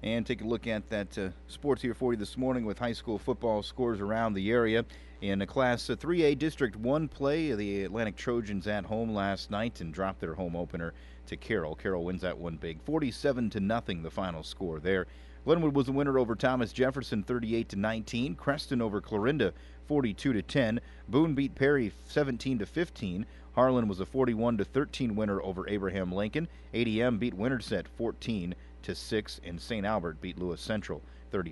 And take a look at that sports here for you this morning with high school football scores around the area. In a Class 3A District 1 play, the Atlantic Trojans at home last night and dropped their home opener to Carroll. Carroll wins that one big, 47-0, the final score there. Glenwood was the winner over Thomas Jefferson, 38-19. Creston over Clarinda, 42-10. Boone beat Perry, 17-15. Harlan was a 41-13 winner over Abraham Lincoln. ADM beat Winterset, 14-6, and St. Albert beat Lewis Central,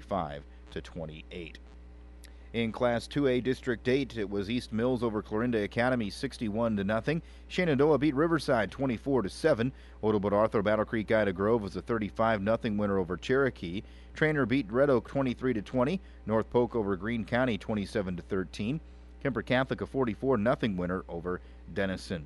35-28. In Class 2A District 8, it was East Mills over Clarinda Academy, 61-0. Shenandoah beat Riverside, 24-7. Ottobot Arthur Battle Creek Ida Grove was a 35-0 winner over Cherokee. Trainer beat Red Oak, 23-20. North Polk over Greene County, 27-13. Kemper Catholic a 44-0 winner over Denison.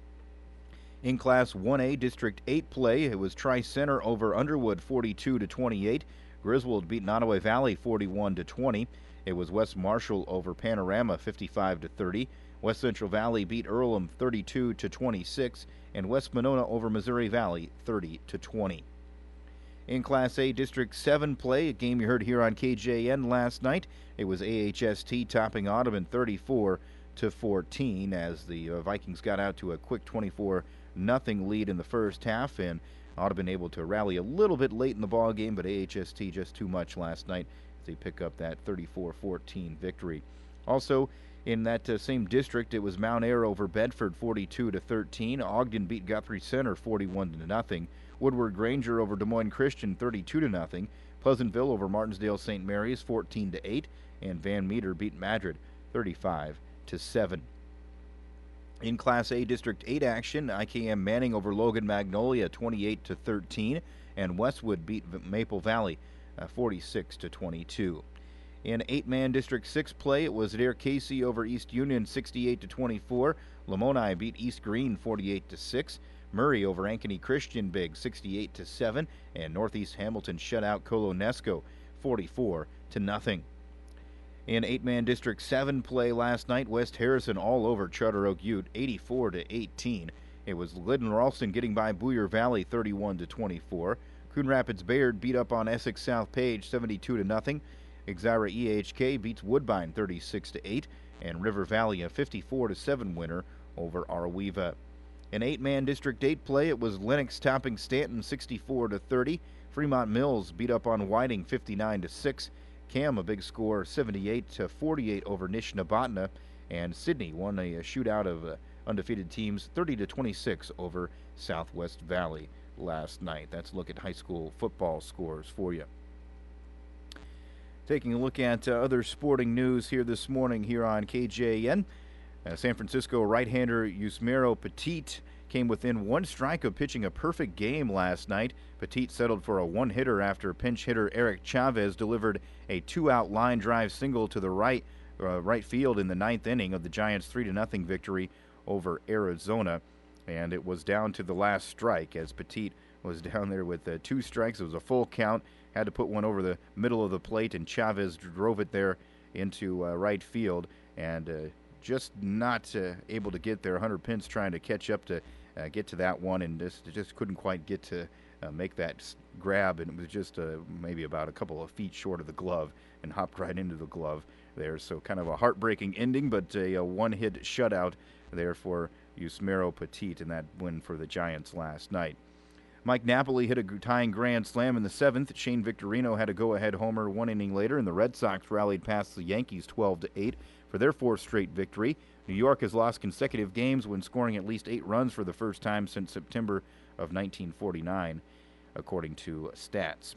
In Class 1A District 8 play, it was Tri-Center over Underwood, 42-28. Griswold beat Nottoway Valley, 41-20. It was West Marshall over Panorama, 55-30. West Central Valley beat Earlham, 32-26, and West Monona over Missouri Valley, 30-20. In Class A District 7 play, a game you heard here on KJN last night, it was AHST topping Audubon 34-14 as the Vikings got out to a quick 24-0 lead in the first half, and Audubon able to rally a little bit late in the ball game, but AHST just too much last night. They pick up that 34-14 victory. Also, in that same district, it was Mount Ayr over Bedford, 42-13. Ogden beat Guthrie Center, 41-0. Woodward Granger over Des Moines Christian, 32-0. Pleasantville over Martinsdale St. Mary's, 14-8. And Van Meter beat Madrid, 35-7. In Class A District 8 action, IKM Manning over Logan Magnolia, 28-13. And Westwood beat Maple Valley, 46-22. In 8-man District 6 play, it was Adair Casey over East Union, 68-24. Lamoni beat East Green, 48-6. Murray over Ankeny Christian Big, 68-7. And Northeast Hamilton shut out Colonesco, 44-0. In 8-man District 7 play last night, West Harrison all over Charter Oak Ute, 84-18. It was Glidden Ralston getting by Boyer Valley, 31-24. Coon Rapids Bayard beat up on Essex South Page, 72-0. Exira EHK beats Woodbine, 36-8. And River Valley a 54-7 winner over Arweeva. In 8-man District 8 play, it was Lennox topping Stanton, 64-30. Fremont Mills beat up on Whiting, 59-6. Cam a big score, 78-48 over Nishnabotna. And Sydney won a shootout of undefeated teams, 30-26 over Southwest Valley last night. That's a look at high school football scores for you. Taking a look at other sporting news here this morning here on KJN. San Francisco right-hander Yusmero Petit came within one strike of pitching a perfect game last night. Petit settled for a one-hitter after pinch hitter Eric Chavez delivered a two-out line drive single to the right field in the ninth inning of the Giants' 3-0 victory over Arizona. And it was down to the last strike as Petit was down there with two strikes. It was a full count, had to put one over the middle of the plate, and Chavez drove it there into right field, and just not able to get there. Hunter Pence trying to catch up to get to that one, and just couldn't quite get to make that grab, and it was just maybe about a couple of feet short of the glove and hopped right into the glove there. So kind of a heartbreaking ending, but a one-hit shutout there for Yusmero Petit in that win for the Giants last night. Mike Napoli hit a tying grand slam in the seventh. Shane Victorino had a go-ahead homer one inning later, and the Red Sox rallied past the Yankees 12-8 for their fourth straight victory. New York has lost consecutive games when scoring at least 8 runs for the first time since September of 1949, according to stats.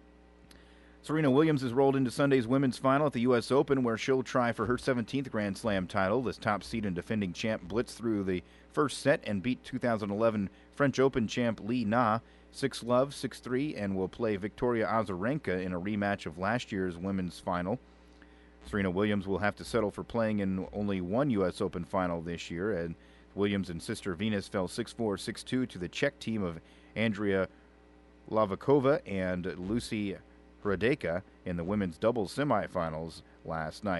Serena Williams has rolled into Sunday's women's final at the U.S. Open, where she'll try for her 17th Grand Slam title. This top seed and defending champ blitzed through the first set and beat 2011 French Open champ Li Na 6-love, 6-3, and will play Victoria Azarenka in a rematch of last year's women's final. Serena Williams will have to settle for playing in only one U.S. Open final this year, and Williams and sister Venus fell 6-4, 6-2 to the Czech team of Andrea Lavakova and Lucy Hradecka in the women's doubles semifinals last night.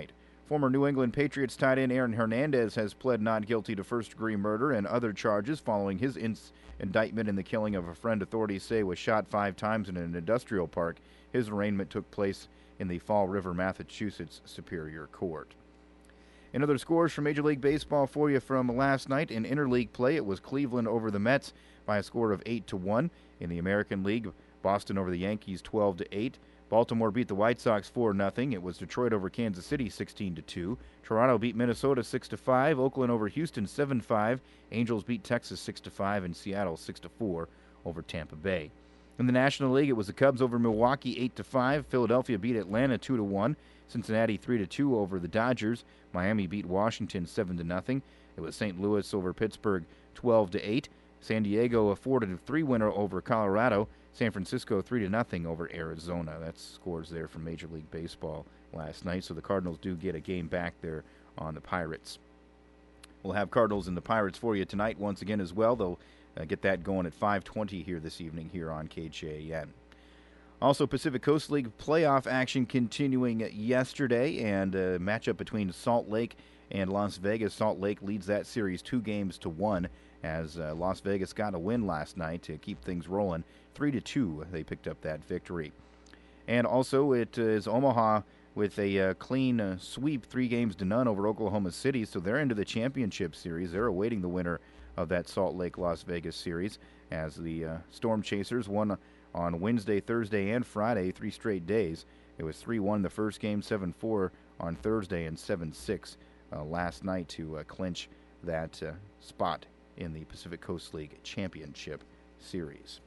Former New England Patriots tight end Aaron Hernandez has pled not guilty to first-degree murder and other charges following his indictment in the killing of a friend authorities say was shot 5 times in an industrial park. His arraignment took place in the Fall River, Massachusetts Superior Court. In other scores from Major League Baseball for you from last night in interleague play, it was Cleveland over the Mets by a score of 8-1. In the American League, Boston over the Yankees 12-8. Baltimore beat the White Sox 4-0. It was Detroit over Kansas City 16-2. Toronto beat Minnesota 6-5. Oakland over Houston 7-5. Angels beat Texas 6-5, and Seattle 6-4 over Tampa Bay. In the National League, it was the Cubs over Milwaukee 8-5. Philadelphia beat Atlanta 2-1. Cincinnati 3-2 over the Dodgers. Miami beat Washington 7-0. It was St. Louis over Pittsburgh 12-8. San Diego a 4-3 winner over Colorado. San Francisco 3-0 over Arizona. That's scores there from Major League Baseball last night. So the Cardinals do get a game back there on the Pirates. We'll have Cardinals and the Pirates for you tonight once again as well. They'll get that going at 5:20 here this evening here on KJAN. Also, Pacific Coast League playoff action continuing yesterday, and a matchup between Salt Lake and Las Vegas. Salt Lake leads that series 2-1 as Las Vegas got a win last night to keep things rolling. 3-2, they picked up that victory. And also, it is Omaha with a clean sweep, 3-0 over Oklahoma City, so they're into the championship series. They're awaiting the winner of that Salt Lake-Las Vegas series as the Storm Chasers won on Wednesday, Thursday, and Friday, 3 straight days. It was 3-1 the first game, 7-4 on Thursday, and 7-6 last night to clinch that spot in the Pacific Coast League Championship Series.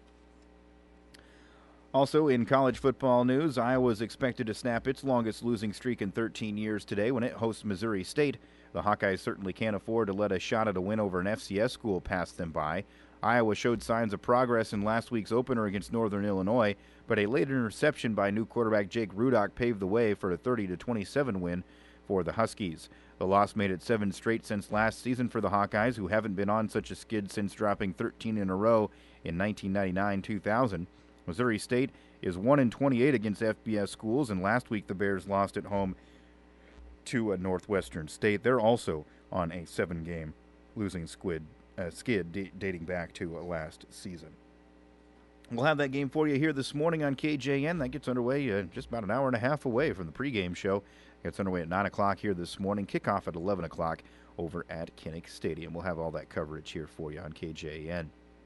Also, in college football news, Iowa is expected to snap its longest losing streak in 13 years today when it hosts Missouri State. The Hawkeyes certainly can't afford to let a shot at a win over an FCS school pass them by. Iowa showed signs of progress in last week's opener against Northern Illinois, but a late interception by new quarterback Jake Rudock paved the way for a 30-27 win for the Huskies. The loss made it 7 straight since last season for the Hawkeyes, who haven't been on such a skid since dropping 13 in a row in 1999-2000. Missouri State is 1-28 against FBS schools, and last week the Bears lost at home to Northwestern State. They're also on a 7-game losing skid dating back to last season. We'll have that game for you here this morning on KJN. That gets underway just about an hour and a half away from the pregame show. Gets underway at 9 o'clock here this morning. Kickoff at 11 o'clock over at Kinnick Stadium. We'll have all that coverage here for you on KJN.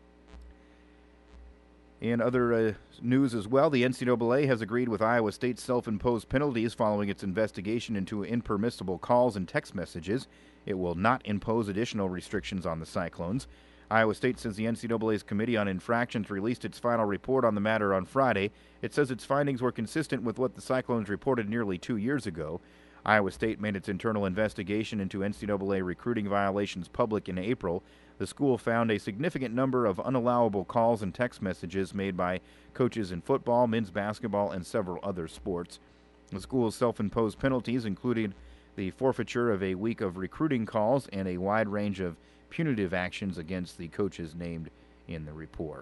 In other news as well, the NCAA has agreed with Iowa State's self-imposed penalties following its investigation into impermissible calls and text messages. It will not impose additional restrictions on the Cyclones. Iowa State says the NCAA's Committee on Infractions released its final report on the matter on Friday. It says its findings were consistent with what the Cyclones reported nearly 2 years ago. Iowa State made its internal investigation into NCAA recruiting violations public in April. The school found a significant number of unallowable calls and text messages made by coaches in football, men's basketball, and several other sports. The school's self-imposed penalties included the forfeiture of a week of recruiting calls and a wide range of punitive actions against the coaches named in the report.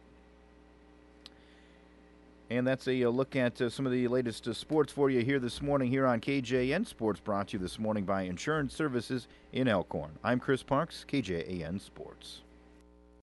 And that's a look at some of the latest sports for you here this morning here on KJN Sports, brought to you this morning by Insurance Services in Elkhorn. I'm Chris Parks, KJAN Sports.